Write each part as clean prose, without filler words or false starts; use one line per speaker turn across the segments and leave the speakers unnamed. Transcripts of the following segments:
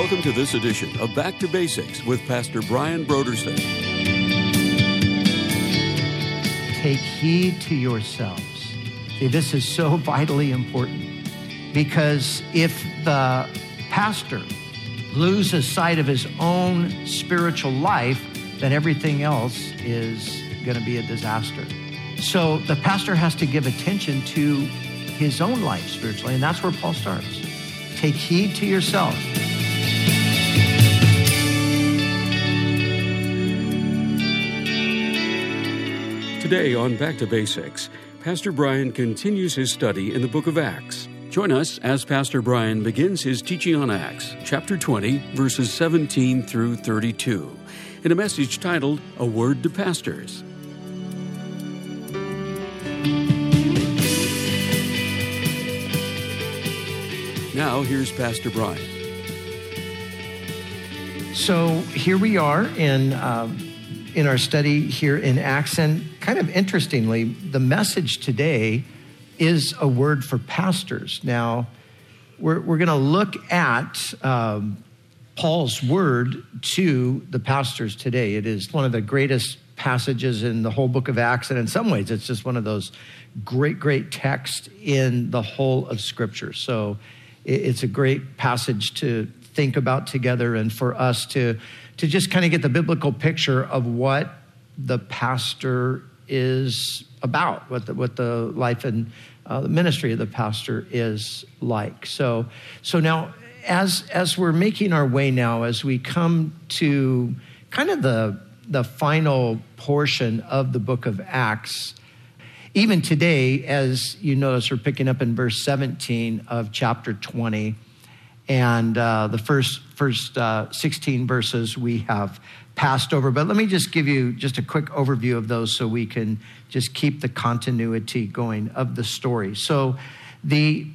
Welcome to this edition of Back to Basics with Pastor Brian Brodersen.
Take heed to yourselves. See, this is so vitally important, because if the pastor loses sight of his own spiritual life, then everything else is going to be a disaster. So the pastor has to give attention to his own life spiritually, and that's where Paul starts. Take heed to yourself.
Today on Back to Basics, Pastor Brian continues his study in the book of Acts. Join us as Pastor Brian begins his teaching on Acts, chapter 20, verses 17 through 32, in a message titled, A Word to Pastors. Now, here's Pastor Brian.
So here we are in our study here in Acts, and kind of interestingly, the message today is a word for pastors. Now, we're going to look at Paul's word to the pastors today. It is one of the greatest passages in the whole book of Acts, and in some ways, it's just one of those great texts in the whole of Scripture. So it's a great passage to think about together, and for us to just kind of get the biblical picture of what the pastor is about, what the life and the ministry of the pastor is like. So now, as we're making our way now, as we come to kind of the final portion of the book of Acts, even today, as you notice, we're picking up in verse 17 of chapter 20. And the first 16 verses we have passed over. But let me just give you just a quick overview of those so we can just keep the continuity going of the story. So the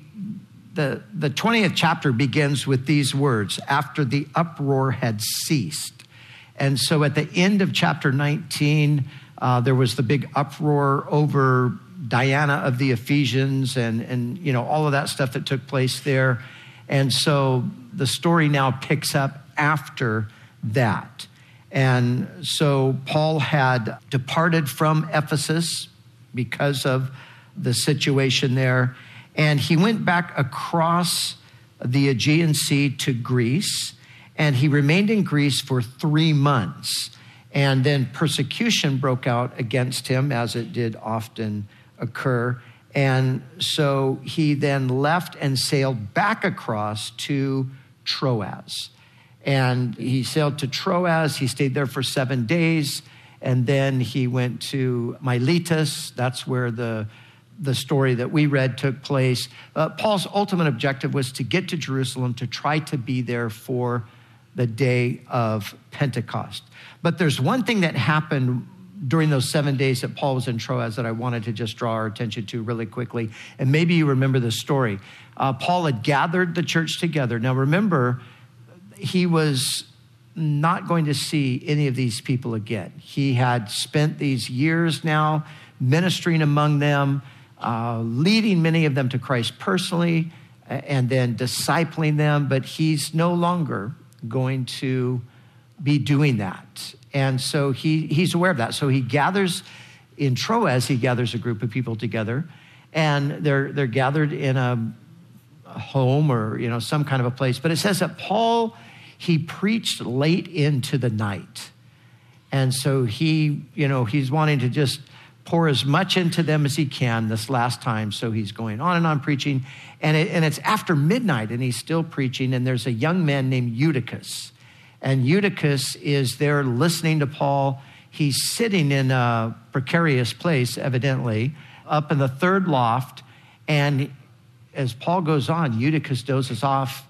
20th chapter begins with these words, after the uproar had ceased. And so at the end of chapter 19, there was the big uproar over Diana of the Ephesians and you know, all of that stuff that took place there. And so the story now picks up after that. And so Paul had departed from Ephesus because of the situation there. And he went back across the Aegean Sea to Greece. And he remained in Greece for 3 months. And then persecution broke out against him, as it did often occur. And so he then left and sailed back across to Troas. And he sailed to Troas. He stayed there for 7 days. And then he went to Miletus. That's where the story that we read took place. Paul's ultimate objective was to get to Jerusalem to try to be there for the day of Pentecost. But there's one thing that happened during those 7 days that Paul was in Troas that I wanted to just draw our attention to really quickly. And maybe you remember the story. Paul had gathered the church together. Now remember, he was not going to see any of these people again. He had spent these years now ministering among them, leading many of them to Christ personally, and then discipling them. But he's no longer going to be doing that. And so he's aware of that. So he gathers in Troas, he gathers a group of people together, and they're gathered in a home or, you know, some kind of a place. But it says that Paul, he preached late into the night. And so he's wanting to just pour as much into them as he can this last time. So he's going on and on preaching. And it's after midnight and he's still preaching. And there's a young man named Eutychus. And Eutychus is there listening to Paul. He's sitting in a precarious place, evidently, up in the third loft. And as Paul goes on, Eutychus dozes off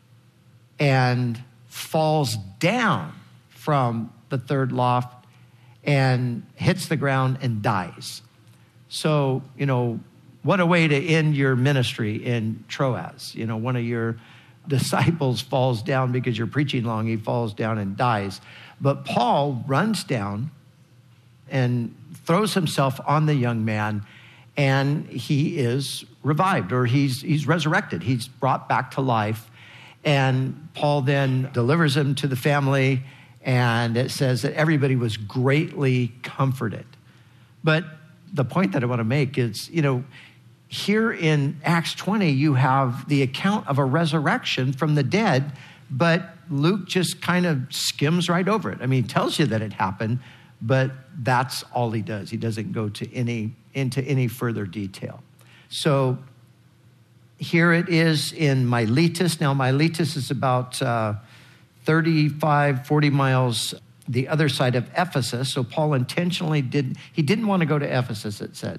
and falls down from the third loft and hits the ground and dies. So, you know, what a way to end your ministry in Troas. You know, one of your disciples falls down because you're preaching long. He falls down and dies. But Paul runs down and throws himself on the young man, and he is revived, or he's resurrected. He's brought back to life. And Paul then delivers him to the family, and it says that everybody was greatly comforted. But the point that I want to make is, here in Acts 20, you have the account of a resurrection from the dead, but Luke just kind of skims right over it. I mean, he tells you that it happened, but that's all he does. He doesn't go into any further detail. So here it is in Miletus. Now, Miletus is about 35, 40 miles the other side of Ephesus. So Paul intentionally didn't want to go to Ephesus, it said.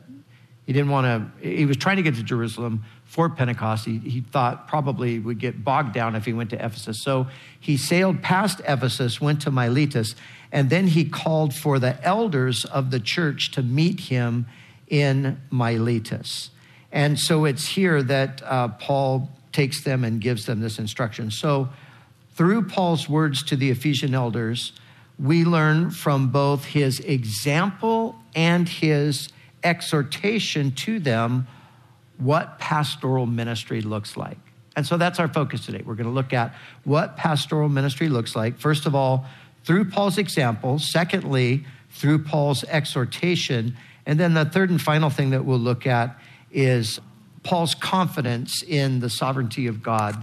He was trying to get to Jerusalem for Pentecost. He thought probably would get bogged down if he went to Ephesus. So he sailed past Ephesus, went to Miletus, and then he called for the elders of the church to meet him in Miletus. And so it's here that Paul takes them and gives them this instruction. So through Paul's words to the Ephesian elders, we learn from both his example and his exhortation to them what pastoral ministry looks like. And so that's our focus today. We're going to look at what pastoral ministry looks like. First of all, through Paul's example. Secondly, through Paul's exhortation. And then the third and final thing that we'll look at is Paul's confidence in the sovereignty of God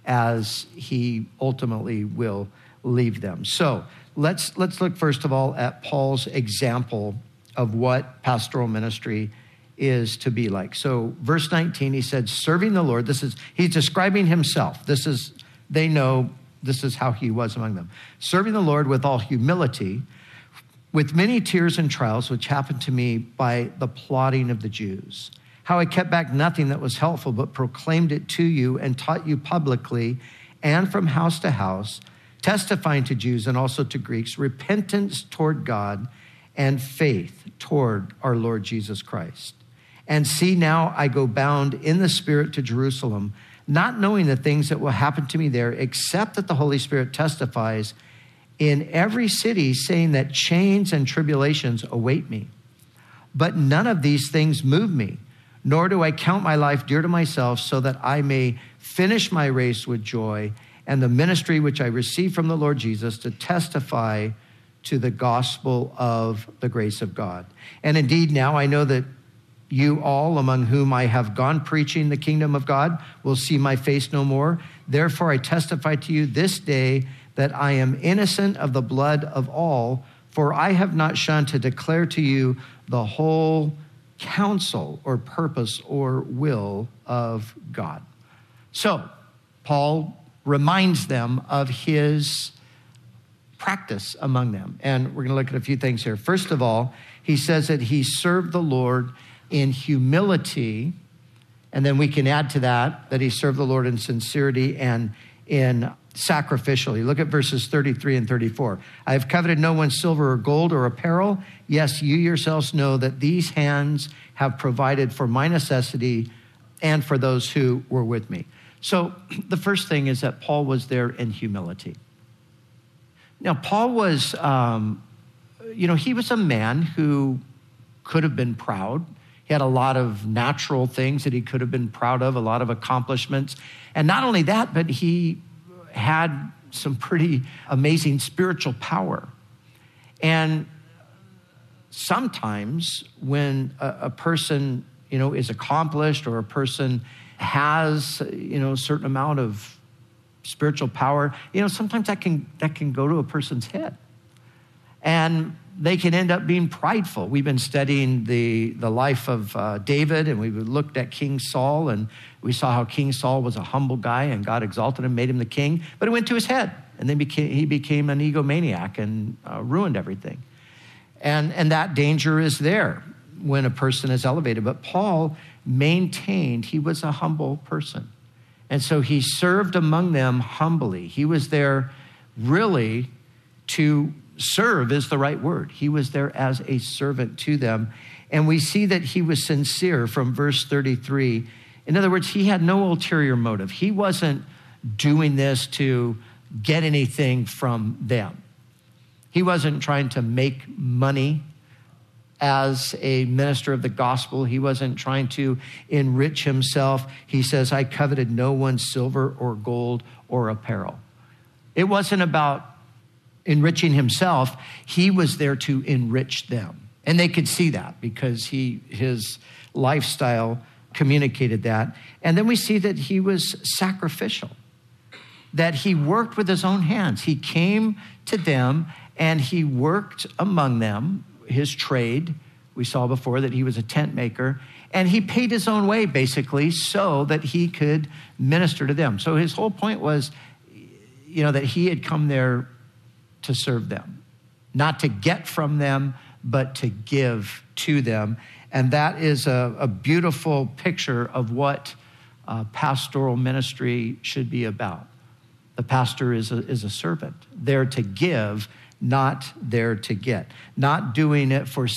as he ultimately will leave them. So let's look first of all at Paul's example of what pastoral ministry is to be like. So verse 19, he said, serving the Lord. He's describing himself. They know this is how he was among them. Serving the Lord with all humility, with many tears and trials, which happened to me by the plotting of the Jews. How I kept back nothing that was helpful, but proclaimed it to you and taught you publicly and from house to house, testifying to Jews and also to Greeks, repentance toward God and faith toward our Lord Jesus Christ. And see, now I go bound in the Spirit to Jerusalem, not knowing the things that will happen to me there, except that the Holy Spirit testifies in every city, saying that chains and tribulations await me. But none of these things move me, nor do I count my life dear to myself, so that I may finish my race with joy and the ministry which I received from the Lord Jesus to testify to the gospel of the grace of God. And indeed, now I know that you all, among whom I have gone preaching the kingdom of God, will see my face no more. Therefore, I testify to you this day that I am innocent of the blood of all, for I have not shunned to declare to you the whole counsel or purpose or will of God. So, Paul reminds them of his practice among them. And we're going to look at a few things here. First of all, he says that he served the Lord in humility. And then we can add to that he served the Lord in sincerity and in sacrificially. Look at verses 33 and 34. I have coveted no one's silver or gold or apparel. Yes, you yourselves know that these hands have provided for my necessity and for those who were with me. So the first thing is that Paul was there in humility. Now, Paul was, he was a man who could have been proud. He had a lot of natural things that he could have been proud of, a lot of accomplishments. And not only that, but he had some pretty amazing spiritual power. And sometimes when a person, is accomplished, or a person has, a certain amount of spiritual power, sometimes that can go to a person's head. And they can end up being prideful. We've been studying the life of David, and we looked at King Saul, and we saw how King Saul was a humble guy, and God exalted him, made him the king, but it went to his head, and then he became an egomaniac and ruined everything. And that danger is there when a person is elevated. But Paul maintained he was a humble person. And so he served among them humbly. He was there really to serve is the right word. He was there as a servant to them. And we see that he was sincere from verse 33. In other words, he had no ulterior motive. He wasn't doing this to get anything from them. He wasn't trying to make money as a minister of the gospel. He wasn't trying to enrich himself. He says, I coveted no one's silver or gold or apparel. It wasn't about enriching himself. He was there to enrich them. And they could see that because his lifestyle communicated that. And then we see that he was sacrificial, that he worked with his own hands. He came to them and he worked among them, his trade. We saw before that he was a tent maker, and he paid his own way basically so that he could minister to them. So his whole point was, that he had come there to serve them, not to get from them, but to give to them. And that is a beautiful picture of what pastoral ministry should be about. The pastor is a servant, there to give, not there to get. Not doing it for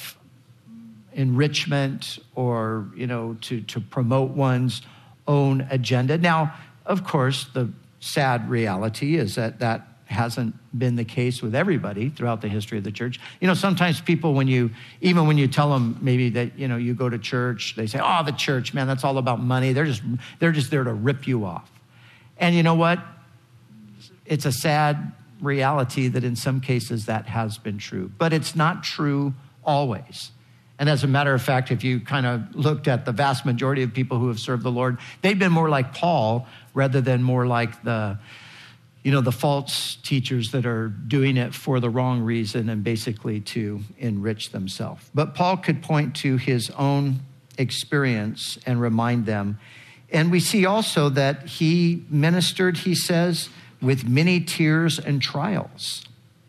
self-enrichment or, to promote one's own agenda. Now, of course, the sad reality is that hasn't been the case with everybody throughout the history of the church. Sometimes people, when you tell them maybe that, you go to church, they say, oh, the church, man, that's all about money. They're just there to rip you off. And you know what? It's a sad reality that in some cases that has been true, but it's not true always. And as a matter of fact, if you kind of looked at the vast majority of people who have served the Lord, they've been more like Paul rather than more like the false teachers that are doing it for the wrong reason and basically to enrich themselves. But Paul could point to his own experience and remind them. And we see also that he ministered, he says, with many tears and trials.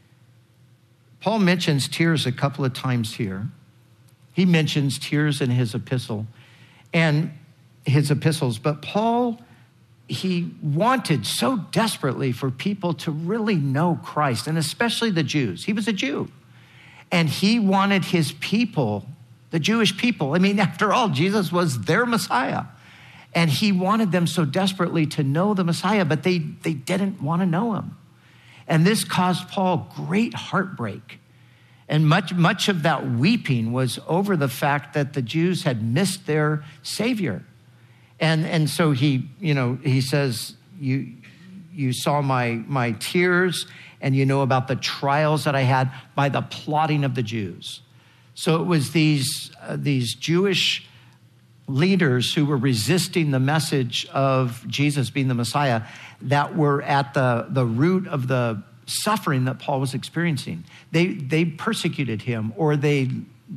Paul mentions tears a couple of times here. He mentions tears in his epistle and his epistles. But Paul, he wanted so desperately for people to really know Christ, and especially the Jews. He was a Jew. And he wanted his people, the Jewish people. After all, Jesus was their Messiah. And he wanted them so desperately to know the Messiah, but they didn't want to know him. And this caused Paul great heartbreak. And much of that weeping was over the fact that the Jews had missed their Savior. And so he says, you saw my tears, and you know about the trials that I had by the plotting of the Jews. So it was these Jewish leaders who were resisting the message of Jesus being the Messiah that were at the root of the suffering that Paul was experiencing. They persecuted him, or they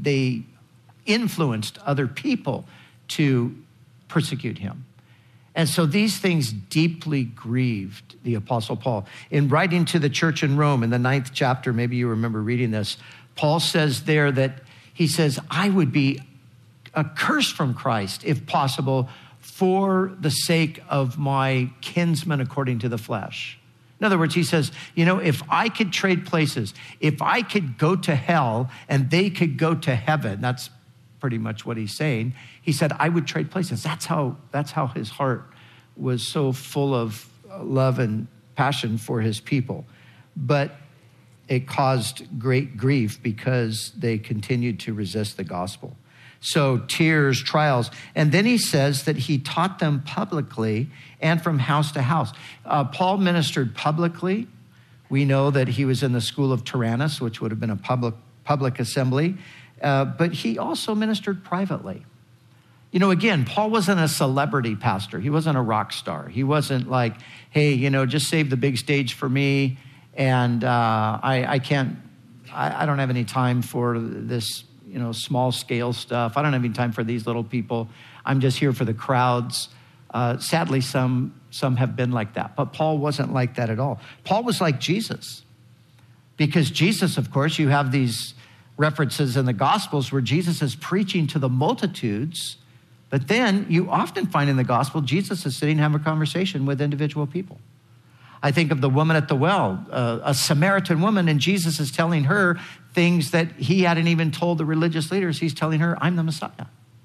influenced other people to persecute him. And so these things deeply grieved the Apostle Paul. In writing to the church in Rome in the 9th chapter, maybe you remember reading this, Paul says there that he says, I would be accursed from Christ, if possible, for the sake of my kinsmen according to the flesh. In other words, he says, if I could trade places, if I could go to hell and they could go to heaven, that's pretty much what he's saying. He said, I would trade places. That's how his heart was so full of love and passion for his people. But it caused great grief because they continued to resist the gospel. So tears, trials. And then he says that he taught them publicly and from house to house. Paul ministered publicly. We know that he was in the school of Tyrannus, which would have been a public assembly. But he also ministered privately. Again, Paul wasn't a celebrity pastor. He wasn't a rock star. He wasn't like, hey, just save the big stage for me. And I don't have any time for this, small scale stuff. I don't have any time for these little people. I'm just here for the crowds. Sadly, some have been like that. But Paul wasn't like that at all. Paul was like Jesus. Because Jesus, of course, you have these references in the Gospels where Jesus is preaching to the multitudes. But then you often find in the gospel, Jesus is sitting and having a conversation with individual people. I think of the woman at the well, a Samaritan woman, and Jesus is telling her things that he hadn't even told the religious leaders. He's telling her, I'm the Messiah.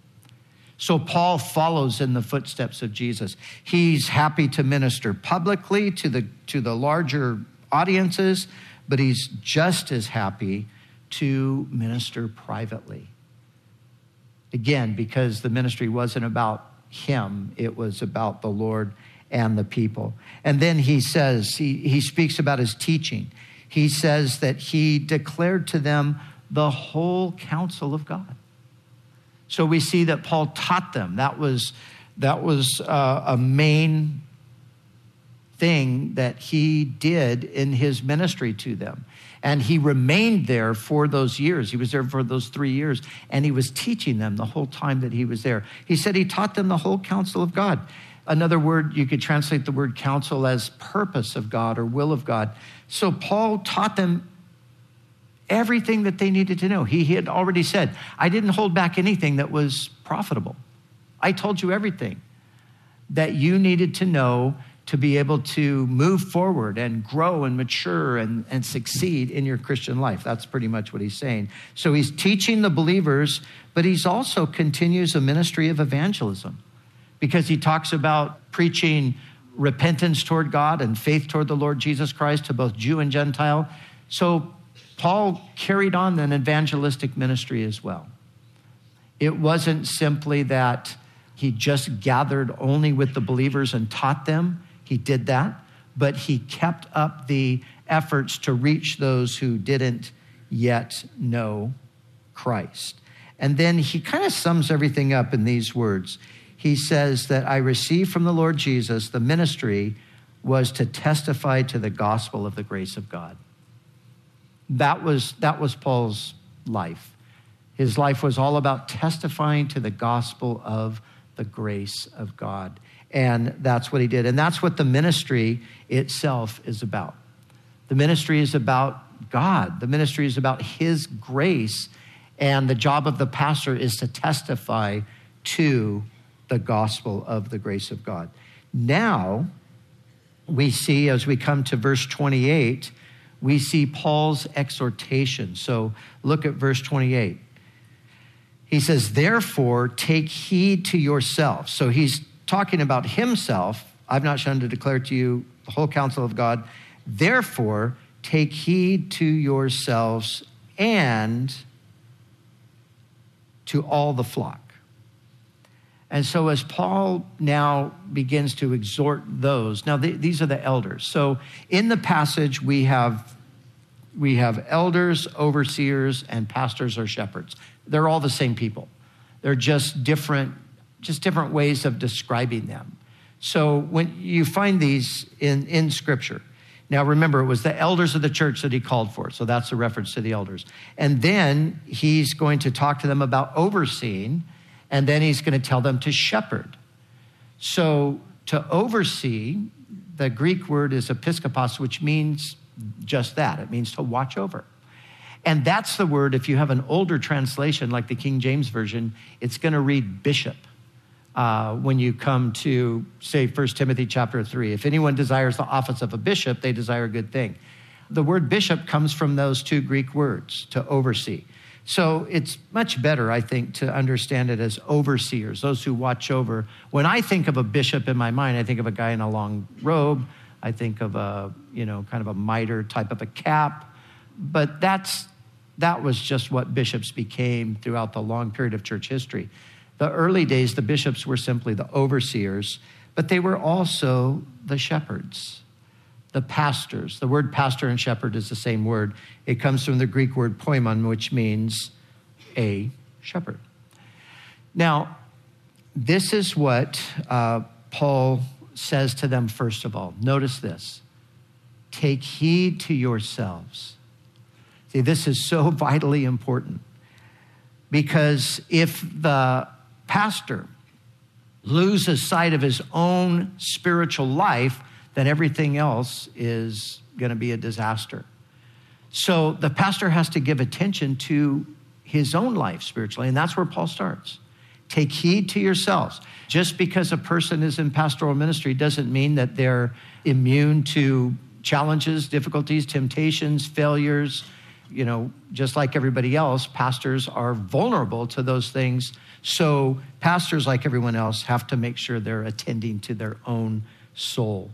So Paul follows in the footsteps of Jesus. He's happy to minister publicly to the larger audiences, but he's just as happy to minister privately. Again, because the ministry wasn't about him, it was about the Lord and the people. And then he says, he speaks about his teaching. He says that he declared to them the whole counsel of God. So we see that Paul taught them. That was a main thing that he did in his ministry to them. And he remained there for those years. He was there for those 3 years, and he was teaching them the whole time that he was there. He said he taught them the whole counsel of God. Another word, you could translate the word counsel as purpose of God or will of God. So Paul taught them everything that they needed to know. He had already said, I didn't hold back anything that was profitable. I told you everything that you needed to know to be able to move forward and grow and mature and succeed in your Christian life. That's pretty much what he's saying. So he's teaching the believers, but he's also continues a ministry of evangelism, because he talks about preaching repentance toward God and faith toward the Lord Jesus Christ to both Jew and Gentile. So Paul carried on an evangelistic ministry as well. It wasn't simply that he just gathered only with the believers and taught them. He did that, but he kept up the efforts to reach those who didn't yet know Christ. And then he kind of sums everything up in these words. He says that I received from the Lord Jesus, the ministry was to testify to the gospel of the grace of God. That was Paul's life. His life was all about testifying to the gospel of the grace of God. And that's what he did. And that's what the ministry itself is about. The ministry is about God. The ministry is about his grace. And the job of the pastor is to testify to the gospel of the grace of God. Now, we see, as we come to verse 28, we see Paul's exhortation. So look at verse 28. He says, therefore, take heed to yourselves. So he's talking about himself. I've not shunned to declare to you the whole counsel of God. Therefore, take heed to yourselves and to all the flock. And so as Paul now begins to exhort those, now these are the elders. So in the passage, we have elders, overseers, and pastors or shepherds. They're all the same people. They're just different ways of describing them. So when you find these in Scripture, now remember, it was the elders of the church that he called for. So that's a reference to the elders. And then he's going to talk to them about overseeing, and then he's going to tell them to shepherd. So to oversee, the Greek word is episkopos, which means just that. It means to watch over. And that's the word, if you have an older translation like the King James Version, it's going to read bishop. When you come to, say, 1 Timothy chapter 3. If anyone desires the office of a bishop, they desire a good thing. The word bishop comes from those two Greek words, to oversee. So it's much better, I think, to understand it as overseers, those who watch over. When I think of a bishop in my mind, I think of a guy in a long robe. I think of a, kind of a mitre type of a cap. But that was just what bishops became throughout the long period of church history. The early days, the bishops were simply the overseers, but they were also the shepherds, the pastors. The word pastor and shepherd is the same word. It comes from the Greek word poimon, which means a shepherd. Now, this is what Paul says to them first of all. Notice this. Take heed to yourselves. See, this is so vitally important, because if the pastor loses sight of his own spiritual life, then everything else is going to be a disaster. So the pastor has to give attention to his own life spiritually, and that's where Paul starts. Take heed to yourselves. Just because a person is in pastoral ministry doesn't mean that they're immune to challenges, difficulties, temptations, failures. Just like everybody else, pastors are vulnerable to those things. So pastors, like everyone else, have to make sure they're attending to their own soul.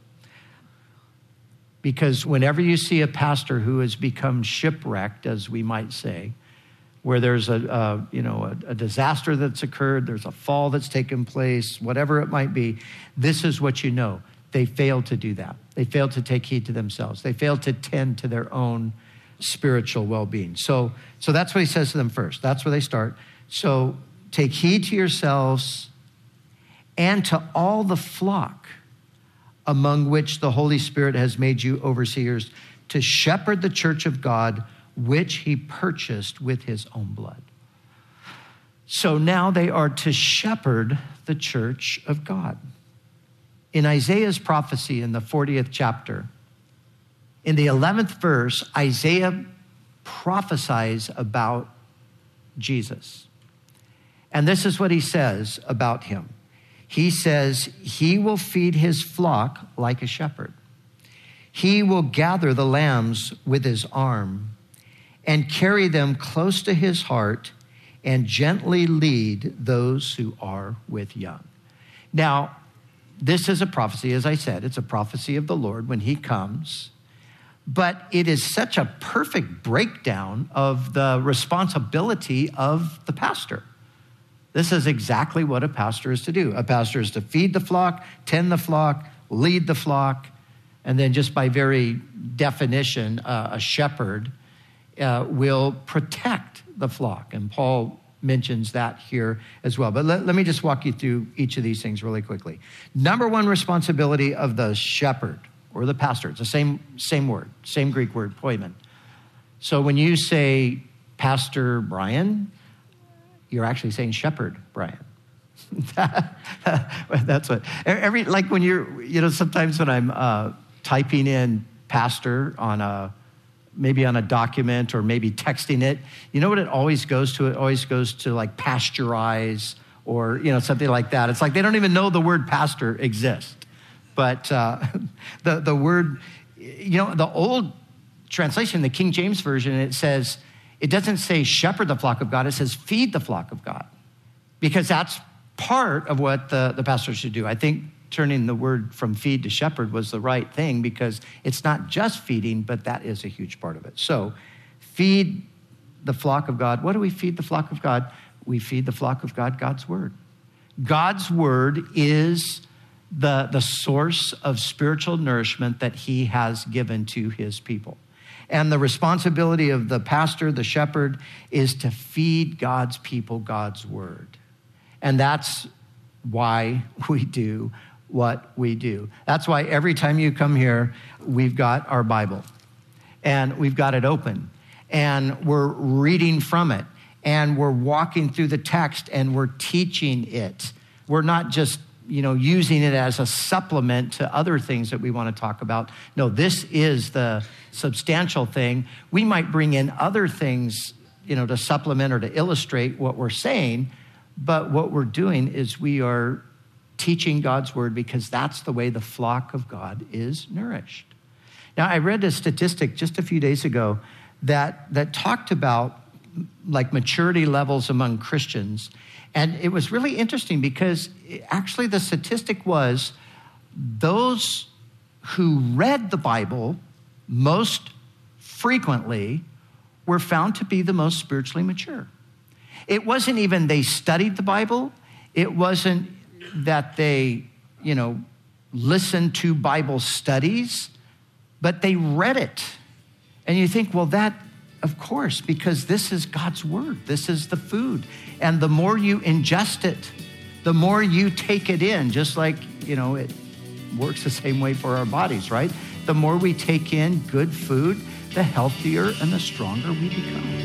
Because whenever you see a pastor who has become shipwrecked, as we might say, where there's a disaster that's occurred, there's a fall that's taken place, whatever it might be, this is what you know. they failed to do that. They failed to take heed to themselves. They failed to tend to their own spiritual well-being. So that's what he says to them first. That's where they start. So take heed to yourselves and to all the flock among which the Holy Spirit has made you overseers to shepherd the church of God, which he purchased with his own blood. So now they are to shepherd the church of God. In Isaiah's prophecy in the 40th chapter, in the 11th verse, Isaiah prophesies about Jesus. And this is what he says about him. He says, he will feed his flock like a shepherd. He will gather the lambs with his arm and carry them close to his heart and gently lead those who are with young. Now, this is a prophecy, as I said, it's a prophecy of the Lord when he comes, but it is such a perfect breakdown of the responsibility of the pastor. This is exactly what a pastor is to do. A pastor is to feed the flock, tend the flock, lead the flock, and then just by very definition, a shepherd will protect the flock. And Paul mentions that here as well. But let me just walk you through each of these things really quickly. Number one responsibility of the shepherd or the pastor, it's the same word, same Greek word, poimen. So when you say Pastor Brian, you're actually saying Shepherd Brian. That's what, like when you're, sometimes when I'm typing in pastor maybe on a document or maybe texting it, you know what it always goes to? It always goes to like pasteurize or, something like that. It's like they don't even know the word pastor exists. But the word, the old translation, the King James Version, it says, it doesn't say shepherd the flock of God, it says feed the flock of God. Because that's part of what the pastor should do. I think turning the word from feed to shepherd was the right thing because it's not just feeding, but that is a huge part of it. So feed the flock of God. What do we feed the flock of God? We feed the flock of God God's word. God's word is the source of spiritual nourishment that he has given to his people. And the responsibility of the pastor, the shepherd, is to feed God's people God's word. And that's why we do what we do. That's why every time you come here, we've got our Bible. And we've got it open. And we're reading from it. And we're walking through the text and we're teaching it. We're not just using it as a supplement to other things that we want to talk about. No, this is the substantial thing. We might bring in other things, to supplement or to illustrate what we're saying, but what we're doing is we are teaching God's word because that's the way the flock of God is nourished. Now, I read a statistic just a few days ago that talked about like maturity levels among Christians. And it was really interesting because actually the statistic was those who read the Bible most frequently were found to be the most spiritually mature. It wasn't even they studied the Bible. It wasn't that they, listened to Bible studies, but they read it. And you think, well, that, of course, because this is God's word. This is the food. And the more you ingest it, the more you take it in, just like, it works the same way for our bodies, right? The more we take in good food, the healthier and the stronger we become.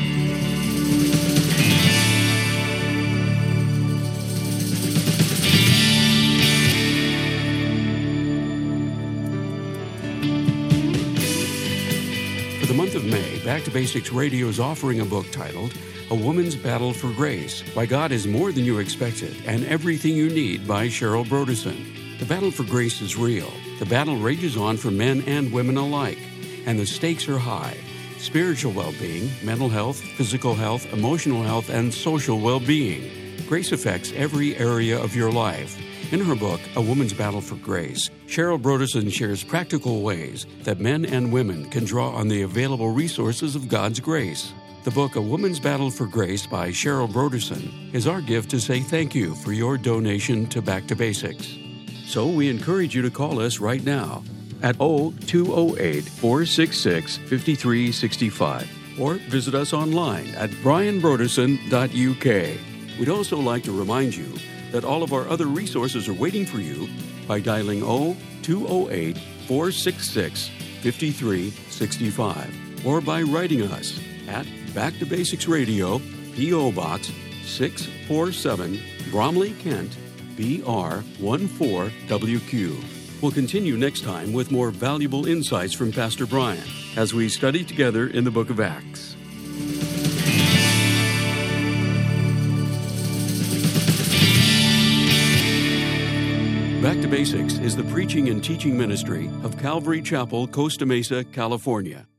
For the month of May, Back to Basics Radio is offering a book titled A Woman's Battle for Grace, Why God is More Than You Expected, and Everything You Need by Cheryl Brodersen. The battle for grace is real. The battle rages on for men and women alike, and the stakes are high. Spiritual well-being, mental health, physical health, emotional health, and social well-being. Grace affects every area of your life. In her book, A Woman's Battle for Grace, Cheryl Brodersen shares practical ways that men and women can draw on the available resources of God's grace. The book, A Woman's Battle for Grace by Cheryl Brodersen, is our gift to say thank you for your donation to Back to Basics. So we encourage you to call us right now at 0208-466-5365 or visit us online at brianbroderson.uk. We'd also like to remind you that all of our other resources are waiting for you by dialing 0208-466-5365 or by writing us at Back to Basics Radio, P.O. Box 647, Bromley, Kent, BR 14WQ. We'll continue next time with more valuable insights from Pastor Brian as we study together in the book of Acts. Back to Basics is the preaching and teaching ministry of Calvary Chapel, Costa Mesa, California.